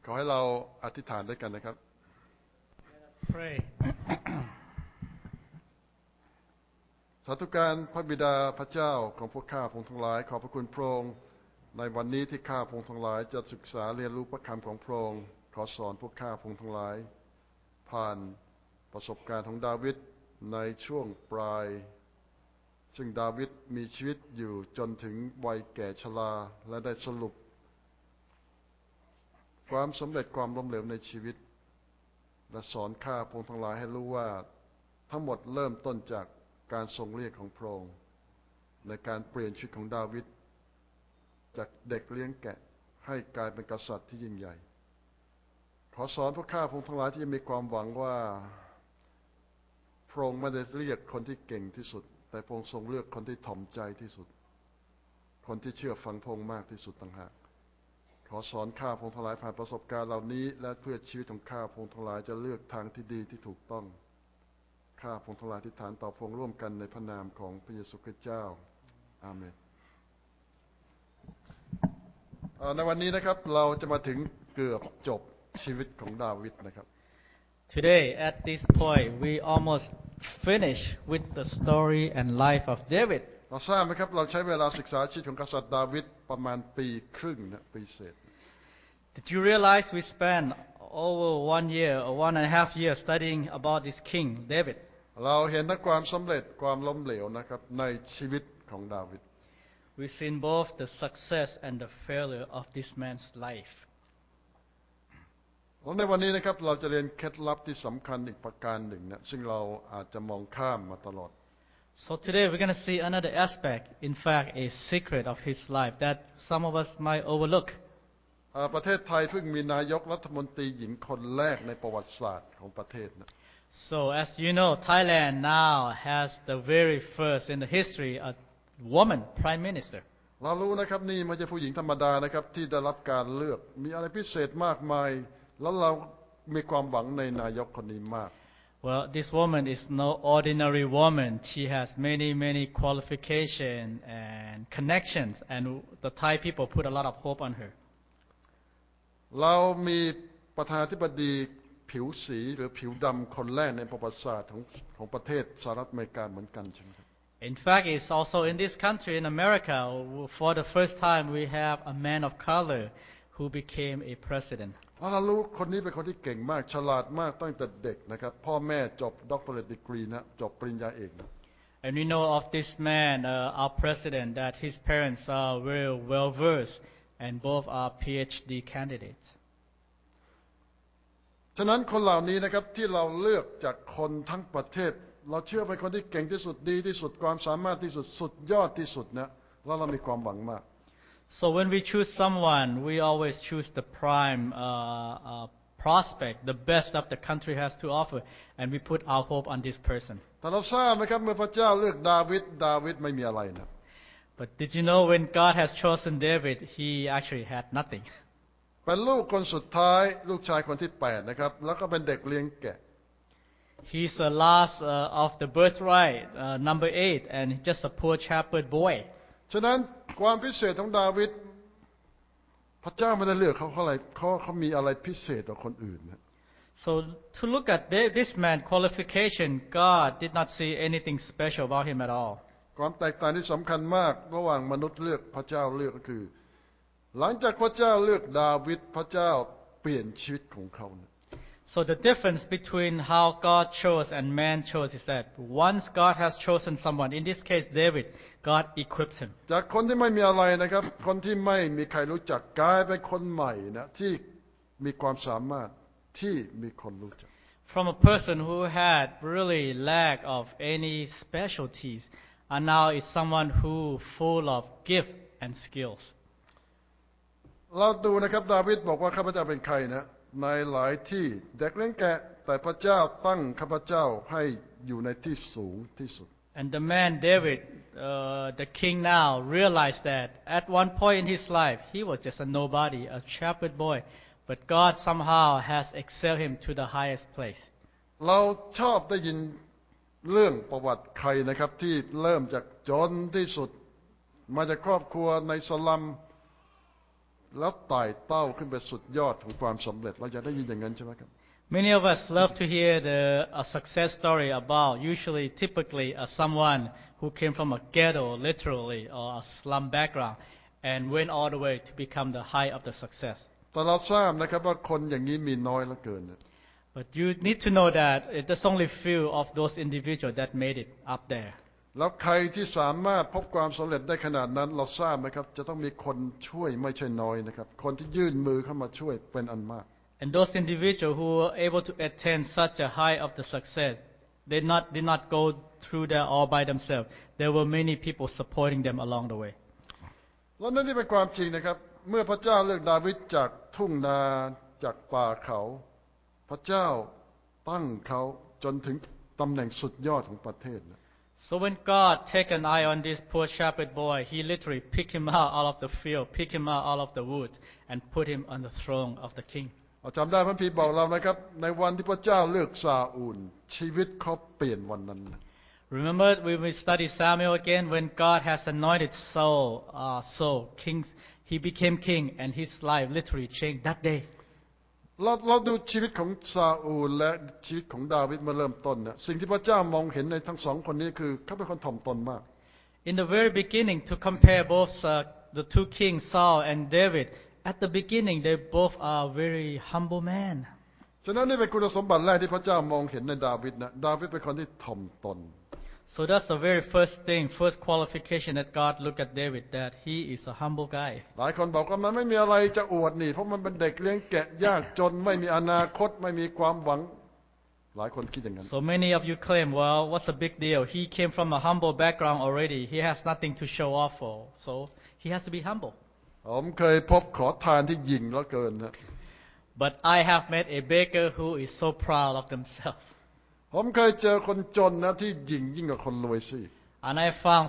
ขอให้เราอธิษฐานด้วยกันนะครับ Pray. สาธุการพระบิดาพระเจ้าของพวกข้าพงทั้งหลายขอบพระคุณพระองค์ในวันนี้ที่ข้าพงทั้งหลายจะศึกษาเรียนรู้พระคำของพระองค์ขอสอนพวกข้าพงทั้งหลายผ่านประสบการณ์ของดาวิดในช่วงปลายซึ่งดาวิดมีชีวิตอยู่จนถึงวัยแก่ชราและได้สรุปความสำเร็จความล้มเหลวในชีวิตและสอนข้าพงทั้งหลายให้รู้ว่าทั้งหมดเริ่มต้นจากการทรงเรียกของพระองค์ในการเปลี่ยนชีวิตของดาวิดจากเด็กเลี้ยงแกะให้กลายเป็นกษัตริย์ที่ยิ่งใหญ่ขอสอนพวกข้าพงทั้งหลายที่จะมีความหวังว่าพระองค์ไม่ได้เรียกคนที่เก่งที่สุดแต่พระองค์ทรงเลือกคนที่ถ่อมใจที่สุดคนที่เชื่อฟังพระองค์มากที่สุดต่างหากขอสอนข้าพงทั้งหลายผ่านประสบการณ์เหล่านี้และเพื่อชีวิตของข้าพงทั้งหลายจะเลือกทางที่ดีที่ถูกต้องข้าพงทั้งหลายอธิษฐานต่อพระองค์ร่วมกันในพระนามของพระเยซูคริสต์เจ้าอาเมนในวันนี้นะครับเราจะมาถึงเกือบจบชีวิตของดาวิดนะครับ Today, at this point, we almost finish with the story and life of David. เราทราบไหมครับเราใช้เวลาศึกษาชีวิตของกษัตริย์ดาวิดประมาณปีครึ่งนะปีเศษ Did you realize we spent over 1 year or 1.5 years studying about this king, David? เราเห็นทั้งความสำเร็จความล้มเหลวนะครับในชีวิตของดาวิด We've seen both the success and the failure of this man's life. ในวันนี้นะครับเราจะเรียนเคล็ดลับที่สำคัญอีกประการหนึ่งนะซึ่งเราอาจจะมองข้ามมาตลอด So today we're going to see another aspect, in fact, a secret of his life that some of us might overlook. ประเทศไทยเพิ่งมีนายกรัฐมนตรีหญิงคนแรกในประวัติศาสตร์ของประเทศนะ So as you know, Thailand now has the very first in the history a woman prime minister. เรารู้นะครับนี่ไม่ใช่ผู้หญิงธรรมดานะครับที่ได้รับการเลือกมีอะไรพิเศษมากมายแล้วเรามีความหวังในนายกคนนี้มาก Well, this woman is no ordinary woman. She has many qualifications and connections, and the Thai people put a lot of hope on her. เรามีประธานาธิบดีผิวสีหรือผิวดำคนแรกในประวัติศาสตร์ของประเทศสหรัฐอเมริกาเหมือนกันใช่ไหมครับ In fact, it's also in this country, in America, for the first time we have a man of color who became a president. เรารู้คนนี้เป็นคนที่เก่งมากฉลาดมากตั้งแต่เด็กนะครับพ่อแม่จบ doctorate degree นะจบปริญญาเอกนะ And we know of this man, our president, that his parents are very well versed, and both are PhD candidates. ฉะนั้นคนเหล่านี้นะครับที่เราเลือกจากคนทั้งประเทศเราเชื่อเป็นคนที่เก่งที่สุดดีที่สุดความสามารถที่สุดสุดยอดที่สุดนะแล้วเรามีความหวังมาก So when we choose someone, we always choose the prime prospect, the best that the country has to offer, and we put our hope on this person. แต่เราทราบไหมครับเมื่อพระเจ้าเลือกดาวิดไม่มีอะไรนะ But did you know when God has chosen David, he actually had nothing. เป็นลูกคนสุดท้ายลูกชายคนที่8นะครับแล้วก็เป็นเด็กเลี้ยงแกะ He's the last of the birthright, number 8, and just a poor shepherd boy. ฉะนั้นความพิเศษของดาวิดพระเจ้าไม่ได้เลือกเขามีอะไรพิเศษกว่าคนอื่นนะ So to look at this man's qualification, God did not see anything special about him at all. ความแตกต่างที่สำคัญมากระหว่างมนุษย์เลือกพระเจ้าเลือกก็คือหลังจากพระเจ้าเลือกดาวิดพระเจ้าเปลี่ยนชีวิตของเขานะ So the difference between how God chose and man chose is that once God has chosen someone, in this case David, God equips him. จากคนที่ไม่มีอะไรนะครับคนที่ไม่มีใครรู้จักกลายเป็นคนใหม่นะที่มีความสามารถที่มีคนรู้จัก From a person who had really lack of any specialties, and now is someone who full of gift and skills. เราดูนะครับดาวิดบอกว่าข้าพเจ้าเป็นใครนะในหลายที่เด็กเลี้ยงแกะแต่พระเจ้าตั้งข้าพเจ้าให้อยู่ในที่สูงที่สุด And the man David, the king now, realized that at one point in his life he was just a nobody, a shepherd boy, but God somehow has exalted him to the highest place. เราชอบได้ยินเรื่องประวัติใครนะครับที่เริ่มจากจนที่สุดมาจากครอบครัวในสลัมแล้วไต่เต้าขึ้นไปสุดยอดของความสำเร็จเราอยากได้ยินอย่างนั้นใช่ไหมครับ Many of us love to hear a success story about usually, typically, someone who came from a ghetto, literally, or a slum background, and went all the way to become the height of the success. แต่เราทราบนะครับว่าคนอย่างนี้มีน้อยเหลือเกิน But you need to know that there's only few of those individuals that made it up there. แล้วใครที่สามารถพบความสำเร็จได้ขนาดนั้นเราทราบไหมครับจะต้องมีคนช่วยไม่ใช่น้อยนะครับคนที่ยื่นมือเข้ามาช่วยเป็นอันมาก And those individuals who were able to attain such a high of the success, they did not go through that all by themselves. There were many people supporting them along the way. แล้วนั่นนี่เป็นความจริงนะครับเมื่อพระเจ้าเลือกดาวิดจากทุ่งนาจากป่าเขาพระเจ้าตั้งเขาจนถึงตำแหน่งสุดยอดของประเทศ So when God take an eye on this poor shepherd boy, He literally picked him out of the field, picked him out of the woods, and put him on the throne of the king. จำได้พระคัมภีร์บอกเรานะครับในวันที่พระเจ้าเลือกซาอูลชีวิตเขาเปลี่ยนวันนั้น Remember when we study Samuel again, when God has anointed Saul king, he became king, and his life literally changed that day. เราดูชีวิตของซาอูลและชีวิตของดาวิดเมื่อเริ่มต้นเนี่ยสิ่งที่พระเจ้ามองเห็นในทั้งสองคนนี้คือเขาเป็นคนถ่อมตนมาก In the very beginning, to compare both the two kings, Saul and David, at the beginning they both are very humble men. ฉะนั้นนี่เป็นคุณสมบัติแรกที่พระเจ้ามองเห็นในดาวิดนะดาวิดเป็นคนที่ถ่อมตน So that's the very first thing, first qualification that God looked at David, that he is a humble guy. หลายคนบอกว่ามันไม่มีอะไรจะอวดนี่เพราะมันเป็นเด็กเลี้ยงแกะยากจนไม่มีอนาคตไม่มีความหวังหลายคนคิดอย่างนั้น So many of you claim, well, what's the big deal? He came from a humble background already. He has nothing to show off for. So he has to be humble. ผมเคยพบขอทานที่หยิ่งเหลือเกินนะ But I have met a baker who is so proud of themselves. ผมเคยเจอคนจนนะที่หยิ่งยิ่งกว่าคนรวยสิ And I found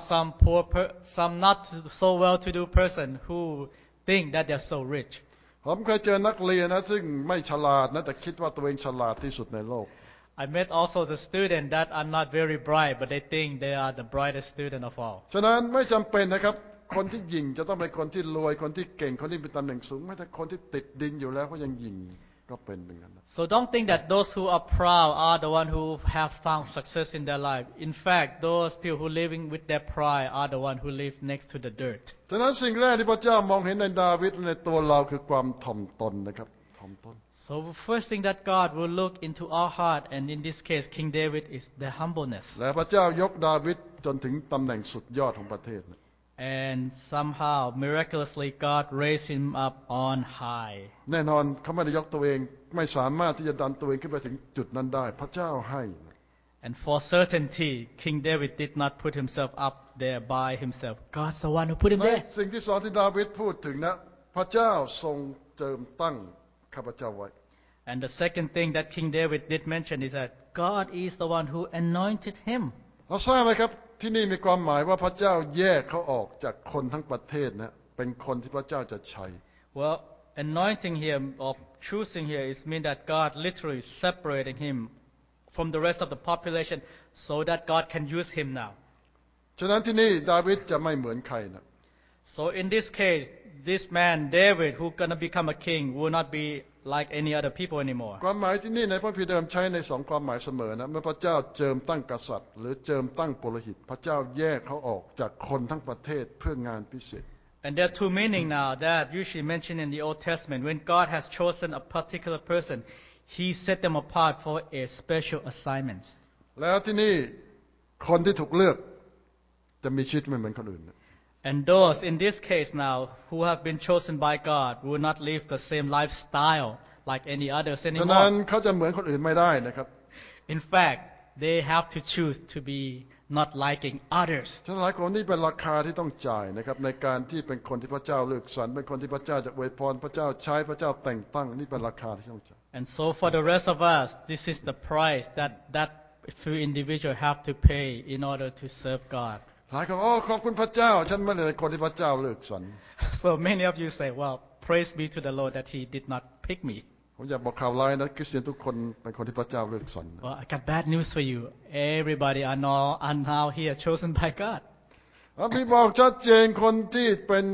some not so well-to-do person who think that they're so rich. ผมเคยเจอนักเรียนนะซึ่งไม่ฉลาดนะแต่คิดว่าตัวเองฉลาดที่สุดในโลก I met also the student that are not very bright, but they think they are the brightest student of all. ฉะนั้นไม่จำเป็นนะครับคนที่หยิ่งจะต้องเป็นคนที่รวยคนที่เก่งคนที่มีตำแหน่งสูงไม่แต่คนที่ติดดินอยู่แล้วก็ยังหยิ่งก็เป็นเหมือนกัน So don't think that those who are proud are the one who have found success in their life. In fact, those people who living with their pride are the one who live next to the dirt. ฉะนั้นสิ่งแรกที่พระเจ้ามองเห็นในดาวิดในตัวเราคือความถ่อมตนนะครับถ่อมตน So the first thing that God will look into our heart, and in this case, King David, is the humbleness. และพระเจ้ายกดาวิดจนถึงตำแหน่งสุดยอดของประเทศ And somehow, miraculously, God raised him up on high. แน่นอนเขาไม่ได้ยกตัวเองไม่สามารถที่จะดันตัวเองขึ้นไปถึงจุดนั้นได้พระเจ้าให้ And for certainty, King David did not put himself up there by himself. God's the one who put him ใน there. สิ่งที่สองที่ดาวิดพูดถึงนะพระเจ้าทรงเจิมตั้งข้าพเจ้าไว้ And the second thing that King David did mention is that God is the one who anointed him. เราทราบไหมครับที่นี่มีความหมายว่าพระเจ้าแยกเขาออกจากคนทั้งประเทศนะเป็นคนที่พระเจ้าจะใช้ Well, anointing him or choosing here is mean that God literally separating him from the rest of the population so that God can use him now. ฉะนั้นที่นี่ดาวิดจะไม่เหมือนใครนะ So in this case, this man David, who gonna become a king, will not be like any other people anymore. ความหมายที่นี่ในพระคัมภีร์เดิมใช้ในสองความหมายเสมอนะเมื่อพระเจ้าเจิมตั้งกษัตริย์หรือเจิมตั้งปุโรหิตพระเจ้าแยกเขาออกจากคนทั้งประเทศเพื่องานพิเศษ And there are two meanings now that usually mentioned in the Old Testament. When God has chosen a particular person, He set them apart for a special assignment. แล้วที่นี่คนที่ถูกเลือกจะมีชีวิตไม่เหมือนคนอื่น And those in this case now who have been chosen by God will not live the same lifestyle like any others ฉะนั้น anymore. เขาจะเหมือนคนอื่นไม่ได้นะครับ In fact, they have to choose to be not liking others. ฉะนั้นหลายคนนี่เป็นราคาที่ต้องจ่ายนะครับในการที่เป็นคนที่พระเจ้าเลือกสรรเป็นคนที่พระเจ้าจะอวยพรพระเจ้าใช้พระเจ้าแต่งตั้งนี่เป็นราคาที่ต้องจ่าย And so for the rest of us, this is the price that few individuals have to pay in order to serve God. หลายคนขอบคุณพระเจ้าฉันไม่ได้เป็นคนที่พระเจ้าเลือกสรร So many of you say, well, praise be to the Lord that He did not pick me. ผมอยากบอกข่าวร้ายนะคริสเตียนทุกคนเป็นคนที่พระเจ้าเลือกสรร Well, I got bad news for you. Everybody are now here chosen by God. พระคัมภีร์บอกชัดเจนคนที่เป็น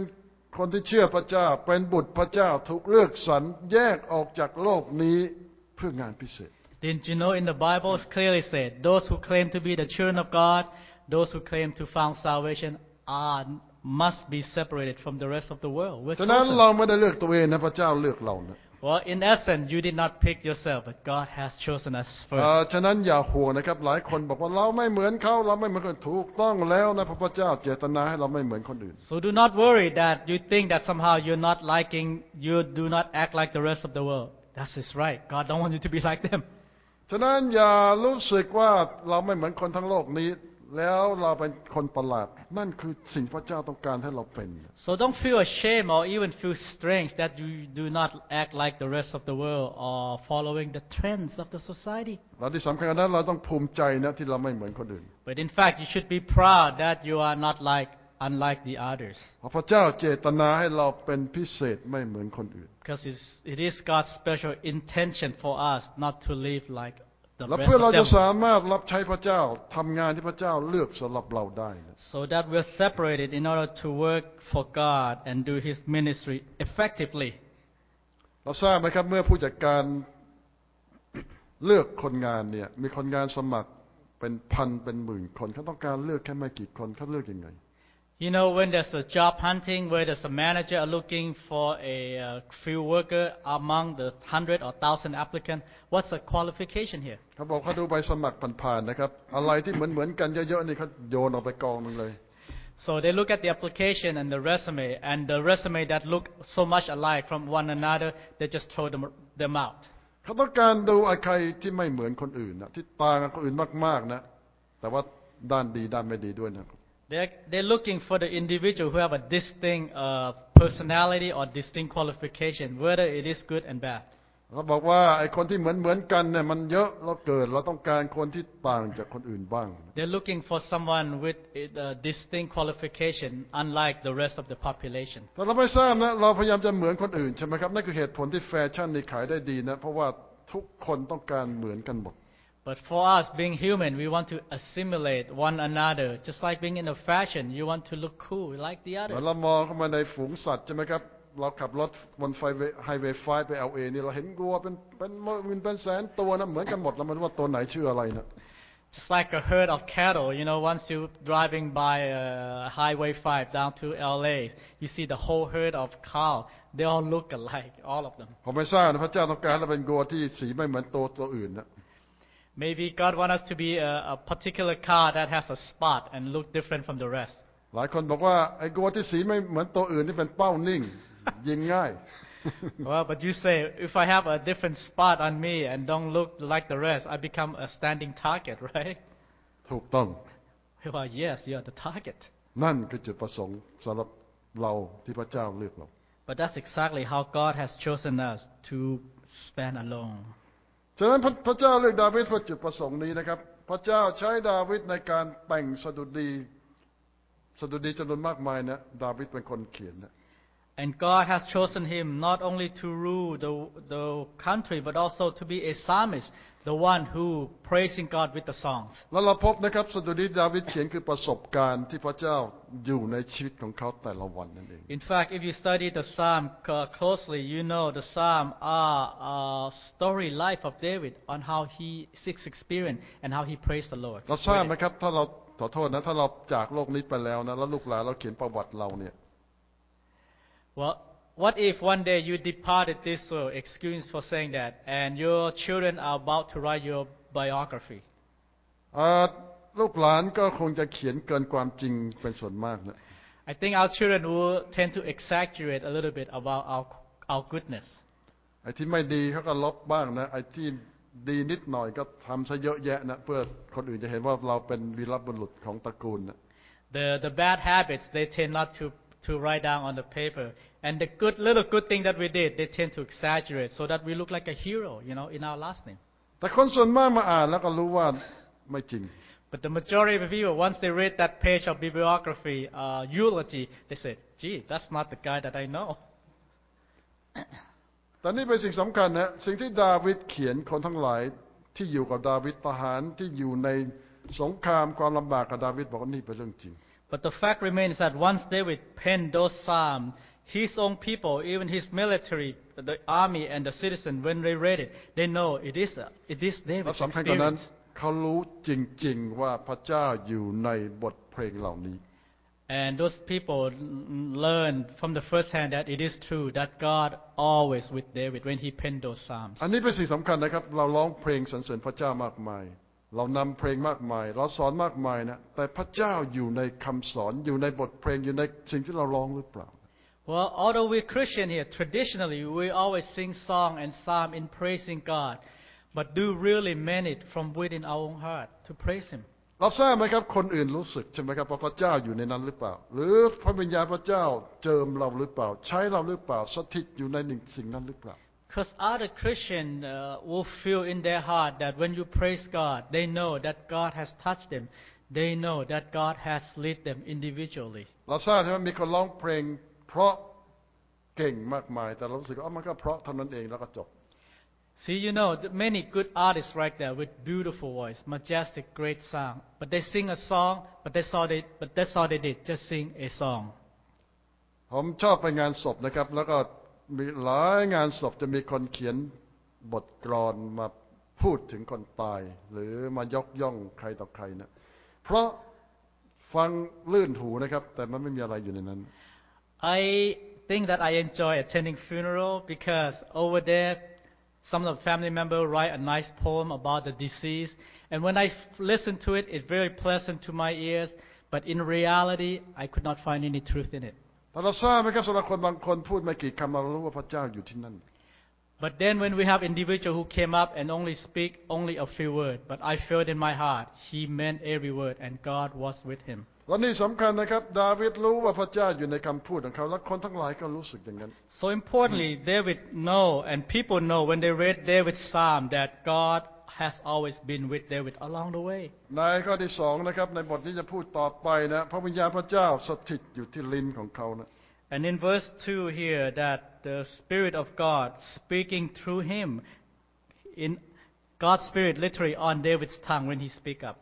คนที่เชื่อพระเจ้าเป็นบุตรพระเจ้าถูกเลือกสรรแยกออกจากโลกนี้เพื่องานพิเศษ Didn't you know in the Bible it clearly said, those who claim to be the children of God, those who claim to found salvation must be separated from the rest of the world. We're ฉะนั้น chosen. เราไม่ได้เลือกตัวเองนะพระเจ้าเลือกเรานะ Well, in essence, you did not pick yourself, but God has chosen us first. ฉะนั้นอย่าห่วงนะครับหลายคนบอกว่าเราไม่เหมือนเขาเราไม่เหมือนคนถูกต้องแล้วนะพระเจ้าเจตนาให้เราไม่เหมือนคนอื่น So do not worry that you think that somehow you do not act like the rest of the world. That's just right. God don't want you to be like them. ฉะนั้นอย่ารู้สึกว่าเราไม่เหมือนคนทั้งโลกนี้แล้วเราเป็นคนประหลาดนั่นคือสิ่งพระเจ้าต้องการให้เราเป็น So don't feel ashamed or even feel strange that you do not act like the rest of the world or following the trends of the society. และที่สำคัญนั้นเราต้องภูมิใจนะที่เราไม่เหมือนคนอื่น But in fact, you should be proud that you are not unlike the others. เพราะพระเจ้าเจตนาให้เราเป็นพิเศษไม่เหมือนคนอื่น Because it is God's special intention for us not to live like the และ rest เพื่อเรา of จะ them. สามารถรับใช้พระเจ้าทำงานที่พระเจ้าเลือกสำหรับเราได้นะ So that we're separated in order to work for God and do His ministry effectively. เราทราบไหมครับเมื่อผู้จัดการเลือกคนงานเนี่ยมีคนงานสมัครเป็นพันเป็นหมื่นคนเขาต้องการเลือกแค่ไม่กี่คนเขาเลือกยังไง You know, when there's a job hunting, where there's a manager looking for a field worker among the 100 or 1,000 applicants, what's the qualification here? เขาบอกเขาดูใบสมัครผ่านๆนะครับอะไรที่เหมือนกันเยอะๆนี่เขาโยนออกไปกองนึงเลย So they look at the application and the resume that look so much alike from one another, they just throw them out. เขาต้องการดูใครที่ไม่เหมือนคนอื่นนะที่ต่างกับคนอื่นมากๆนะแต่ว่าด้านดีด้านไม่ดีด้วยนะ They're looking for the individual who have a distinct personality or distinct qualification, whether it is good and bad. เขาบอกว่าไอ้คนที่เหมือนกันเนี่ยมันเยอะเราต้องการคนที่ต่างจากคนอื่นบ้าง They're looking for someone with a distinct qualification, unlike the rest of the population. แต่เราไม่ทราบนะเราพยายามจะเหมือนคนอื่นใช่ไหมครับนั่นคือเหตุผลที่แฟชั่นนี่ขายได้ดีนะเพราะว่าทุกคนต้องการเหมือนกันหมด But for us, being human, we want to assimilate one another. Just like being in a fashion, you want to look cool like the เหมือน others. เรามองเข้ามาในฝูงสัตว์ใช่ไหมครับเราขับรถบนไฮเวย์5ไปLAนี่เราเห็นวัวเป็นหมื่นเป็นแสนตัวนะเหมือนกันหมดแล้วมันว่าตัวไหนชื่ออะไรนะ Just like a herd of cattle, once you're driving by Highway 5 down to LA, you see the whole herd of cow. They all look alike, all of them. ผมไม่ทราบนะพระเจ้าต้องการเราเป็นวัวที่สีไม่เหมือนตัวอื่นนะ Maybe God wants us to be a particular cow that has a spot and look different from the rest. หลายคนบอกว่าไอ้วัวที่สีไม่เหมือนตัวอื่นนี่เป็นเป้านิ่ง ยิงง่าย Well, but you say, if I have a different spot on me and don't look like the rest, I become a standing target, right? ถูกต้อง Well, yes, you're the target. นั่นคือจุดประสงค์สำหรับเราที่พระเจ้าเลือกเรา But that's exactly how God has chosen us to stand alone. ฉะนั้นพระเจ้าเลือกดาวิดเพื่อจุดประสงค์นี้นะครับพระเจ้าใช้ดาวิดในการแต่งสดุดีจำนวนมากมายนะดาวิดเป็นคนเขียนนะ And God has chosen him not only to rule the country, but also to be a psalmist, the one who praising God with the songs. แล้วเราพบนะครับสดุดีดาวิดเขียนคือประสบการณ์ที่พระเจ้าอยู่ในชีวิตของเขาแต่ละวันนั่นเอง In fact, if you study the psalm closely, you know the psalm are a story life of David on how he seeks experience and how he praised the Lord. เราทราบไหมครับถ้าเราขอโทษนะถ้าเราจากโลกนี้ไปแล้วนะแล้วลูกหลานเราเขียนประวัติเราเนี่ย Well, what if one day you departed this world, excuse for saying that, and your children are about to write your biography? ลูกหลานก็คงจะเขียนเกินความจริงเป็นส่วนมากนะ I think our children will tend to exaggerate a little bit about our goodness. ไอ้ที่ไม่ดีเขาก็ลบบ้างนะไอ้ที่ดีนิดหน่อยก็ทำซะเยอะแยะนะเพื่อคนอื่นจะเห็นว่าเราเป็นวีรบุรุษของตระกูลนะ The bad habits they tend not to write down on the paper, and the little good thing that we did they tend to exaggerate so that we look like a hero, in our last name. แต่คนส่วนมากมาอ่านแล้วก็รู้ว่าไม่จริง But the majority of people, once they read that page of bibliography, eulogy, they say, "Gee, that's not the guy that I know." แต่นี่เป็นสิ่งสำคัญนะสิ่งที่ดาวิดเขียนคนทั้งหลายที่อยู่กับดาวิดทหารที่อยู่ในสงครามความลำบากกับดาวิดบอกว่านี่เป็นเรื่องจริง But the fact remains that once David penned those psalms, his own people, even his military, the army and the citizen, when they read it, they know it is และ David's สำคัญกว่านั้น experience. เขารู้จริงๆว่าพระเจ้าอยู่ในบทเพลงเหล่านี้ And those people learned from the first hand that it is true that God always with David when he penned those psalms. อันนี้เป็นสิ่งสำคัญนะครับเราร้องเพลงสรรเสริญพระเจ้ามากมายเรานำเพลงมากมายเราสอนมากมายนะแต่พระเจ้าอยู่ในคำสอนอยู่ในบทเพลงอยู่ในสิ่งที่เราร้องหรือเปล่า Well, although we're Christian here, traditionally we always sing song and psalm in praising God, but do really mean it from within our own heart to praise Him. เราทราบไหมครับคนอื่นรู้สึกใช่ไหมครับว่าพระเจ้าอยู่ในนั้นหรือเปล่าหรือพระวิญญาณพระเจ้าเจิมเราหรือเปล่าใช้เราหรือเปล่าสถิตอยู่ในสิ่งนั้นหรือเปล่า Because other Christians will feel in their heart that when you praise God, they know that God has touched them. They know that God has led them individually. เราทราบใช่ไหมมีคนร้องเพลงเพราะเก่งมากมายแต่เรารู้สึกว่ามันก็เพราะเท่านั้นเองแล้วก็จบ See, you know, many good artists right there with beautiful voice, majestic, great song. But they sing a song, but that's all they did, just sing a song. ผมชอบไปงานศพนะครับแล้วก็มีหลายงานศพจะมีคนเขียนบทกลอนมาพูดถึงคนตายหรือมายกย่องใครต่อใครนะเพราะฟังลื่นหูนะครับแต่มันไม่มีอะไรอยู่ในนั้น I think that I enjoy attending funeral because over there some of the family members write a nice poem about the deceased, and when I listen to it, it's very pleasant to my ears. But in reality, I could not find any truth in it. แต่เราทราบไหมครับสำหรับคนบางคนพูดไม่กี่คำเรารู้ว่าพระเจ้าอยู่ที่นั่น But then when we have individual who came up and only speak only a few words, but I felt in my heart he meant every word, and God was with him. และนี่สำคัญนะครับดาวิดรู้ว่าพระเจ้าอยู่ในคำพูดของเขาและคนทั้งหลายก็รู้สึกอย่างนั้น So importantly, David know and people know when they read David's psalm that God has always been with David along the way. ในข้อที่2นะครับในบทที่จะพูดต่อไปนะพระวิญญาณพระเจ้าสถิตอยู่ที่ลิ้นของเขานะ And in verse 2 here that the Spirit of God speaking through him, in God's Spirit literally on David's tongue when he speak up.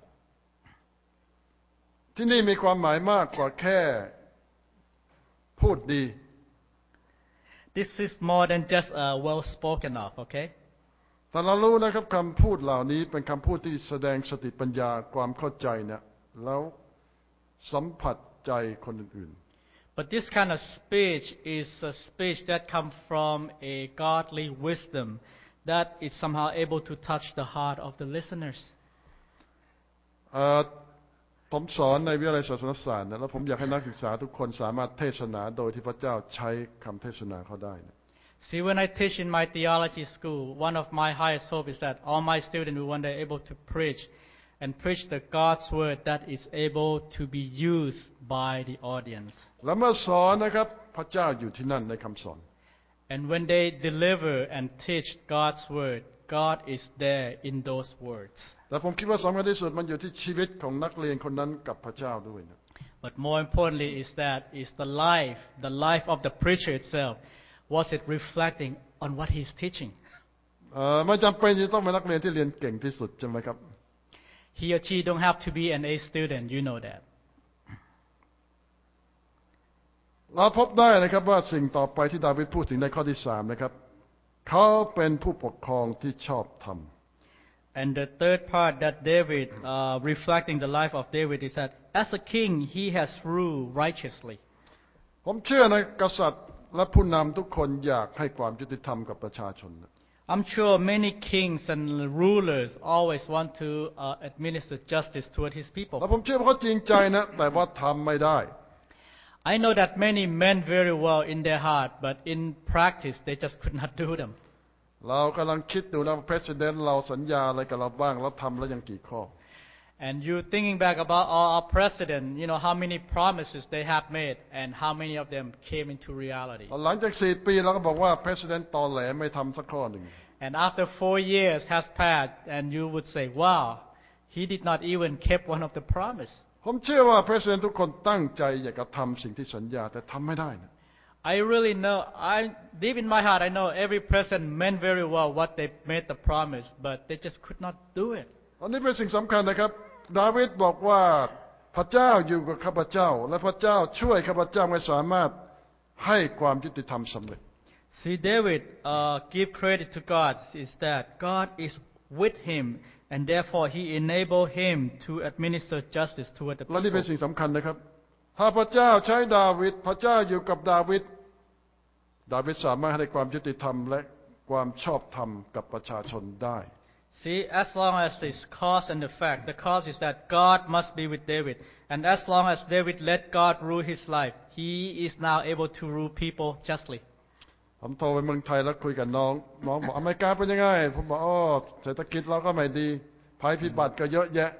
ที่นี่มีความหมายมากกว่าแค่พูดดี This is more than just well spoken of, okay? แต่เรารู้นะครับคำพูดเหล่านี้เป็นคำพูดที่แสดงสติปัญญาความเข้าใจนะแล้วสัมผัสใจคนอื่น But this kind of speech is a speech that comes from a godly wisdom that is somehow able to touch the heart of the listeners. ผมสอนในวิทยาลัยศาสนศาสตร์นะแล้วผมอยากให้นักศึกษาทุกคนสามารถเทศนาโดยที่พระเจ้าใช้คำเทศนาเขาได้นะ See, when I teach in my theology school, one of my highest hope is that all my students will one day be able to preach the God's word that is able to be used by the audience. แล้วเมื่อสอนนะครับพระเจ้าอยู่ที่นั่นในคำสอน And when they deliver and teach God's word, God is there in those words. แต่ผมคิดว่าสำคัญที่สุดมันอยู่ที่ชีวิตของนักเรียนคนนั้นกับพระเจ้าด้วยนะ But more importantly is the life of the preacher itself. Was it reflecting on what he's teaching? ไม่จำเป็นจะต้องเป็นนักเรียนที่เรียนเก่งที่สุดใช่ไหมครับ He or she don't have to be an A student, you know that. เราพบได้นะครับว่าสิ่งต่อไปที่ดาวิดพูดถึงในข้อที่3นะครับเขาเป็นผู้ปกครองที่ชอบธรรม And the third part that David, reflecting the life of David, is that as a king, he has ruled righteously. ผมเชื่อนะกษัตริย์และผู้นำทุกคนอยากให้ความยุติธรรมกับประชาชน I'm sure many kings and rulers always want to administer justice toward his people. และผมเชื่อว่าเขาจริงใจนะแต่ว่าทำไม่ได้ I know that many meant very well in their heart, but in practice they just could not do them. เรากำลังคิดดูนะประธานาธิบดีเราสัญญาอะไรกับเราบ้างแล้วทำแล้วยังกี่ข้อ And you thinking back about our president, you know how many promises they have made and how many of them came into reality. หลังจาก4 ปีเราก็บอกว่าประธานาธิบดีตอแหลไม่ทำสักข้อหนึ่ง And after 4 years has passed, and you would say, "Wow, he did not even keep one of the promise." ผมเชื่อว่าประธานาธิบดีทุกคนตั้งใจอยากจะทำสิ่งที่สัญญาแต่ทำไม่ได้นะ I really know, deep in my heart, I know every president meant very well what they made the promise, but they just could not do it. อันนี้เป็นสิ่งสำคัญนะครับดาวิดบอกว่าพระเจ้าอยู่กับข้าพเจ้าและพระเจ้าช่วยข้าพเจ้าไม่สามารถให้ความยุติธรรมสำเร็จ See, David give credit to God is that God is with him, and therefore He enable him to administer justice toward the และนี่เป็น people. สิ่งสำคัญนะครับถ้าพระเจ้าใช้ดาวิดพระเจ้าอยู่กับดาวิดสามารถให้ความยุติธรรมและความชอบธรรมกับประชาชนได้ See, as long as this cause and effect, the cause is that God must be with David, and as long as David let God rule his life, he is now able to rule people justly. ผมโทรไปเมืองไทยแล้วคุยกับน้องบอกอเมริกาเป็นยังไงผมบอกเศรษฐกิจเราก็ไม่ดีภัยพิบัติก็เยอะแยะ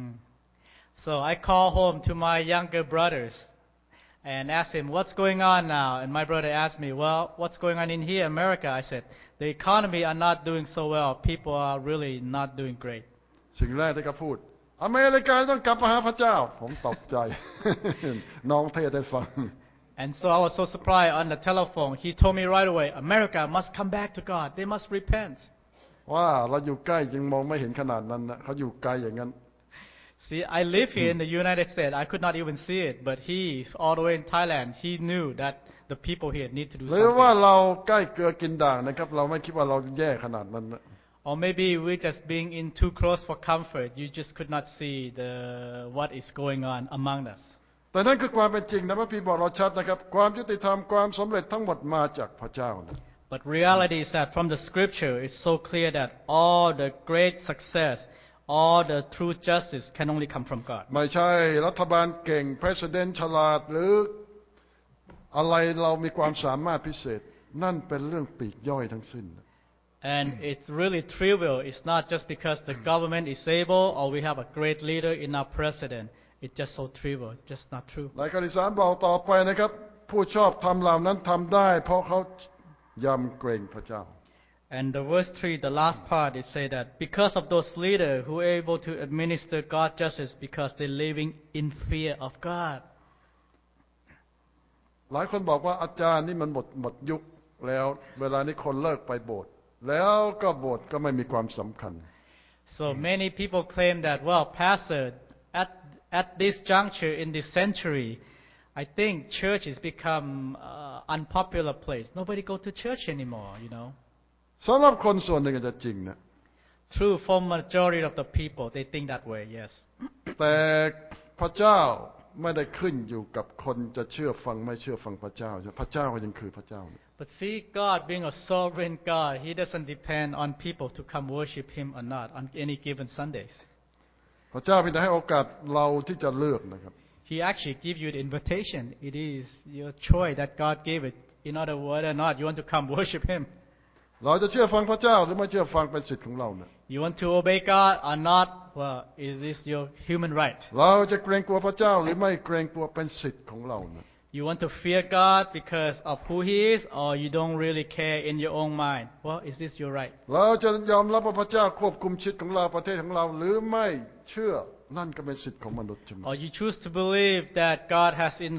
So I call home to my younger brothers and asked him, what's going on now? And my brother asked me, well, what's going on in here, America? I said, the economy are not doing so well. People are really not doing great. สิ่งแรกที่เขาพูดอเมริกาต้องกลับมาหาพระเจ้าผมตกใจ น้องเทศได้ฟัง And so I was so surprised on the telephone. He told me right away, America must come back to God. They must repent. ว่าเราอยู่ใกล้ยังมองไม่เห็นขนาดนั้นนะเขาอยู่ไกลอย่างนั้น See, I live here in the United States. I could not even see it. But he, all the way in Thailand, he knew that the people here need to do หรือว่า something. เราใกล้เกลือกินด่างนะครับเราไม่คิดว่าเราแย่ขนาดนั้นนะ Or maybe we're just being in too close for comfort. You just could not see what is going on among us. แต่นั่นคือความเป็นจริงนะพระพีบอกเราชัดนะครับความยุติธรรมความสำเร็จทั้งหมดมาจากพระเจ้านะ But reality is that from the scripture, it's so clear that all the great success, all the true justice can only come from God. ไม่ใช่รัฐบาลเก่ง president ฉลาดหรืออะไรเรามีความสามารถพิเศษนั่นเป็นเรื่องปลีกย่อยทั้งสิ้น And it's really trivial. It's not just because the government is able or we have a great leader in our president. It's just so trivial. It's just not true. หลายข้อที่3บอกต่อไปนะครับผู้ชอบทำเหล่านั้นทำได้เพราะเขายำเกรงพระเจ้า And the verse 3, the last part, it say that because of those leaders who are able to administer God's justice because they're living in fear of God. หลายคนบอกว่าอาจารย์นี่มันหมดยุคแล้วเวลานี้คนเลิกไปโบสถ์แล้วก็โบสถ์ก็ไม่มีความสำคัญ So many people claim that, well, Pastor, at this juncture in this century, I think church has become unpopular place. Nobody go to church anymore, you know. สำหรับคนส่วนหนึ่งอาจจะจริงนะ True, for majority of the people, they think that way, yes. แต่พระเจ้าไม่ได้ขึ้นอยู่กับคนจะเชื่อฟังไม่เชื่อฟังพระเจ้าพระเจ้าก็ยังคือพระเจ้า But see, God being a sovereign God, He doesn't depend on people to come worship Him or not on any given Sundays. พระเจ้าเพียงแต่ให้โอกาสเราที่จะเลือกนะครับ He actually give you the invitation. It is your choice that God gave it in order whether or not you want to come worship Him. เราจะเชื่อฟังพระเจ้าหรือไม่เชื่อฟังเป็นสิทธิ์ของเรานะ You want to obey God or not? Well, is this your human right? เราจะเกรงกลัวพระเจ้าหรือไม่เกรงกลัวเป็นสิทธิ์ของเรานะ You want to fear God because of who He is, or you don't really care in your own mind? Well, is this your right? เราจะยอมรับว่าพระเจ้าควบคุมชีวิตของเราประเทศของเราหรือไม่เชื่อนั่นก็เป็นสิทธิ์ของมนุษย์ใช่ไหม Or you choose to believe that God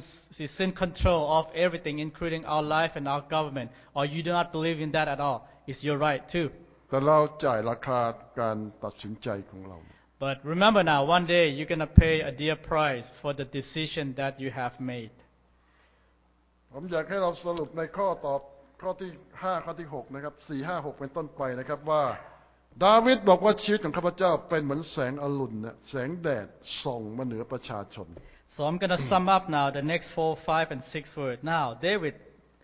is in control of everything, including our life and our government, or you do not believe in that at all? It's your right too. แต่เราจ่ายราคาการตัดสินใจของเรา But remember now, one day you're gonna pay a dear price for the decision that you have made. ผมอยากให้เราสรุปในข้อที่5ข้อที่6นะครับ4 5 6เป็นต้นไปนะครับว่าดาวิดบอกว่าชีวิตของข้าพเจ้าเป็นเหมือนแสงอรุณนะแสงแดดส่องมาเหนือประชาชน So I'm gonna sum up now the next 4, 5, and 6 words. Now, David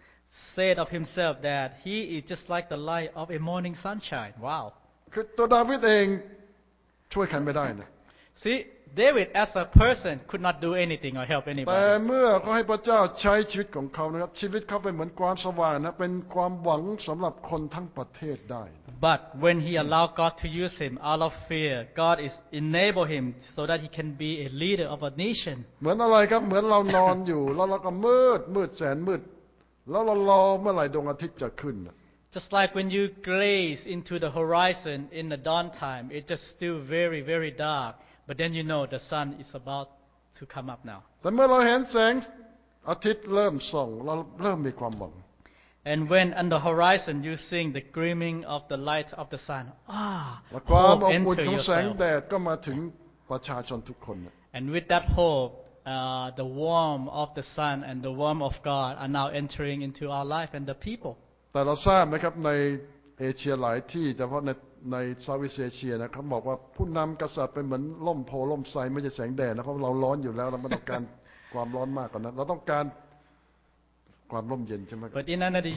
said of himself that he is just like the light of a morning sunshine. Wow. คือตัวดาวิดเองช่วยใครไม่ได้นะ See, David as a person could not do anything or help แต่ anybody. เมื่อเขาให้พระเจ้าใช้ชีวิตของเขานะครับชีวิตเขาเป็นเหมือนความสว่างนะเป็นความหวังสำหรับคนทั้งประเทศได้ But when he allowed God to use him out of fear, God is enable him so that he can be a leader of a nation. เหมือนอะไรครับเหมือนเรานอนอยู่แล้วเราก็มืดแสนมืดแล้วเรารอเมื่อไหร่ดวงอาทิตย์จะขึ้น Just like when you gaze into the horizon in the dawn time, it's just still very, very dark. But then you know the sun is about to come up now. แต่เมื่อเราเห็นแสงอาทิตย์เริ่มส่องเราเริ่มมีความหวัง And when on the horizon you see the gleaming of the light of the sun, และความ hope อบอุ่น enter ของแสง yourself. แดดก็มาถึงประชาชนทุกคน And with that hope, the warmth of the sun and the warmth of God are now entering into our life and the people. แต่เราทราบไหมครับในเอเชียหลายที่เฉพาะในเซาท์อีสต์เอเชียนะเขาบอกว่าผู้นำกษัตริย์เป็นเหมือนล่มโพล่มไทรไม่ใช่แสงแดดนะเพราะเราร้อนอยู่แล้วเราไม่ต้องการความร้อนมากกว่านั้นเราต้องการความร่มเย็นใช่ไหม But in another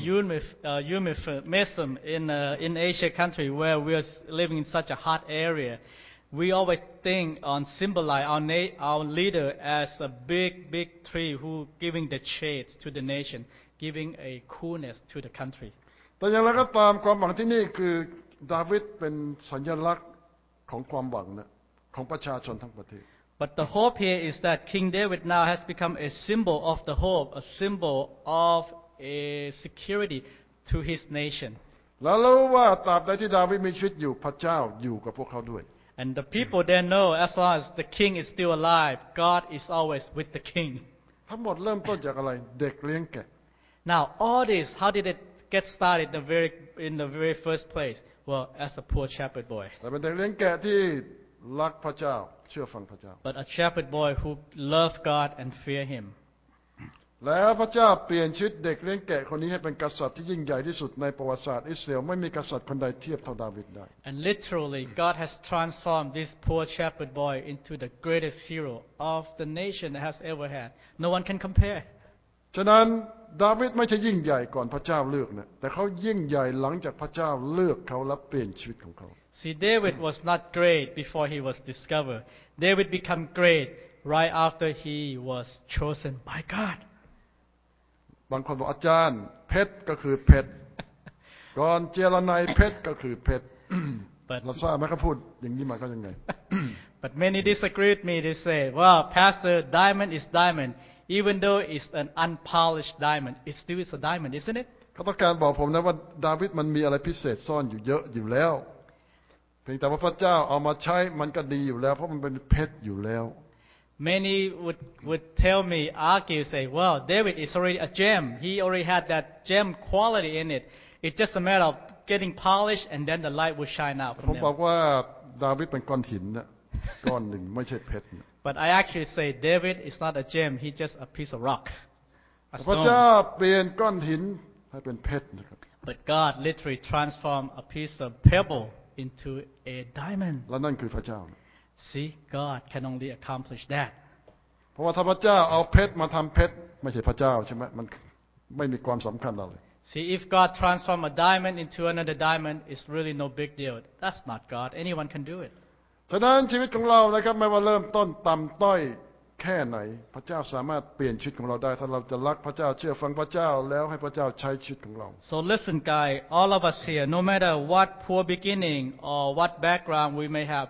euphemism in Asia country where we are living in such a hot area, we always think on symbolize our leader as a big tree who giving the shade to the nation, giving a coolness to the country. แต่อย่างไรก็ตามความหวังที่นี่คือดาวิดเป็นสัญลักษณ์ของความหวังนะของประชาชนทั้งประเทศ But the hope here is that King David now has become a symbol of the hope, a symbol of a security to his nation. แล้วรู้ว่าตราบใดที่ดาวิดมีชีวิตอยู่พระเจ้าอยู่กับพวกเขาด้วย And the people there know as long as the king is still alive, God is always with the king. ทั้งหมดเริ่มต้นจากอะไรเด็กเลี้ยงแกะ Now all this, how did it get started in the very first place? Well, as a poor shepherd boy. แต่เป็นเด็กเลี้ยงแกะที่รักพระเจ้าเชื่อฟังพระเจ้า But a shepherd boy who loved God and feared him. แล้วพระเจ้าเปลี่ยนชีวิตเด็กเลี้ยงแกะคนนี้ให้เป็นกษัตริย์ที่ยิ่งใหญ่ที่สุดในประวัติศาสตร์อิสราเอลไม่มีกษัตริย์คนใดเทียบเท่าดาวิดได้ And literally, God has transformed this poor shepherd boy into the greatest hero of the nation that has ever had. No one can compare. ฉะนั้นดาวิดไม่ใช่ยิ่งใหญ่ก่อนพระเจ้าเลือกนะแต่เขายิ่งใหญ่หลังจากพระเจ้าเลือกเขาและเปลี่ยนชีวิตของเขา See, David was not great before he was discovered. David became great right after he was chosen by God. บางคนบอกอาจารย์เพชรก็คือเพชรก่อนเจรไนเพชรก็คือเพชร เราทราบไหมเขาพูดอย่างนี้มาก็ยังไง But many disagree with me. They say, well, Pastor, diamond is diamond. Even though it's an unpolished diamond, it still is a diamond, isn't it? เขาต้องการบอกผมนะว่าดาวิดมันมีอะไรพิเศษซ่อนอยู่เยอะอยู่แล้วเพียงแต่ว่าพระเจ้าเอามาใช้มันก็ดีอยู่แล้วเพราะมันเป็นเพชรอยู่แล้ว Many would tell me, argue, say, well, David is already a gem. He already had that gem quality in it. It's just a matter of getting polished and then the light will shine out ผ from มบอก them. ว่าดาวิดเป็นก้อนหินนะก้อนหนึ่งไม่ใช่เพชร But I actually say David is not a gem. He's just a piece of rock, a พระเจ้า stone. เปลี่ยนก้อนหินให้เป็นเพชรนะครับ But God literally transformed a piece of pebble into a diamond. และนั่นคือพระเจ้า See, God can only accomplish that. เพราะว่าถ้าพระเจ้าเอาเพชรมาทำเพชรไม่ใช่พระเจ้าใช่ไหมมันไม่มีความสำคัญอะไร See, if God transforms a diamond into another diamond, it's really no big deal. That's not God. Anyone can do it. ฉะนั้นชีวิตของเรานะครับไม่ว่าเริ่มต้นต่ำต้อยแค่ไหนพระเจ้าสามารถเปลี่ยนชีวิตของเราได้ถ้าเราจะรักพระเจ้าเชื่อฟังพระเจ้าแล้วให้พระเจ้าใช้ชีวิตของเรา So listen, guys, all of us here, no matter what poor beginning or what background we may have,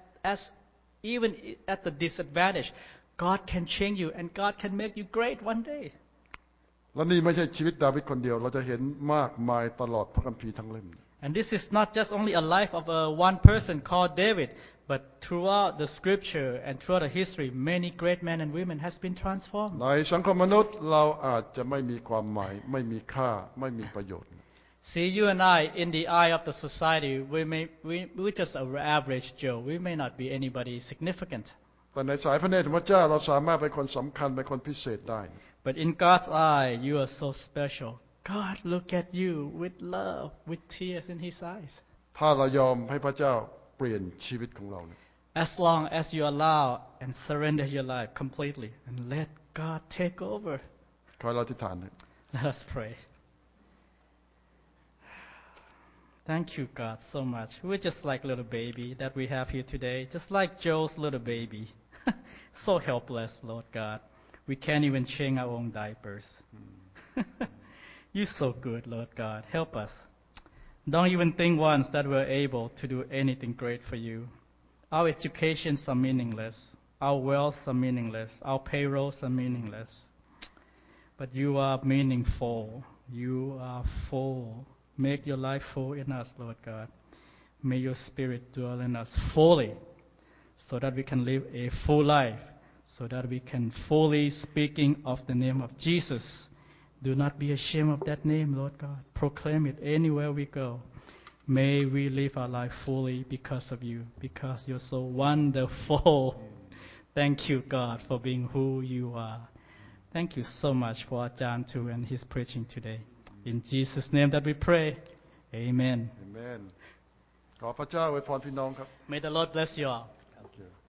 even at the disadvantage, God can change you and God can make you great one day. และนี่ไม่ใช่ชีวิตดาวิดคนเดียวเราจะเห็นมากมายตลอดพระคัมภีร์ทั้งเล่ม And this is not just only a life of one person called David, but throughout the scripture and throughout the history, many great men and women has been transformed. ในสังคมมนุษย์เราอาจจะไม่มีความหมายไม่มีค่าไม่มีประโยชน์ See, you and I, in the eye of the society, we're just an average Joe. We may not be anybody significant. แต่ในสายพระเนตรของพระเจ้าเราสามารถเป็นคนสำคัญเป็นคนพิเศษได้ But in God's eye, you are so special. God look at you with love, with tears in His eyes. ถ้าเรายอมให้พระเจ้าเปลี่ยนชีวิตของเรา As long as you allow and surrender your life completely and let God take over. ขอเราอธิษฐาน Let us pray. Thank you, God, so much. We're just like little baby that we have here today, just like Joe's little baby. So helpless, Lord God. We can't even change our own diapers. You're so good, Lord God. Help us. Don't even think once that we're able to do anything great for you. Our educations are meaningless. Our wealth are meaningless. Our payrolls are meaningless. But you are meaningful. You are full. Make your life full in us, Lord God. May your Spirit dwell in us fully so that we can live a full life, so that we can fully speaking of the name of Jesus. Do not be ashamed of that name, Lord God. Proclaim it anywhere we go. May we live our life fully because of you, because you're so wonderful. Thank you, God, for being who you are. Thank you so much for Ajahn too and his preaching today. In Jesus' name that we pray. Amen. Amen ขอพระเจ้าอวยพรพี่น้องครับ May the Lord bless you all. Thank you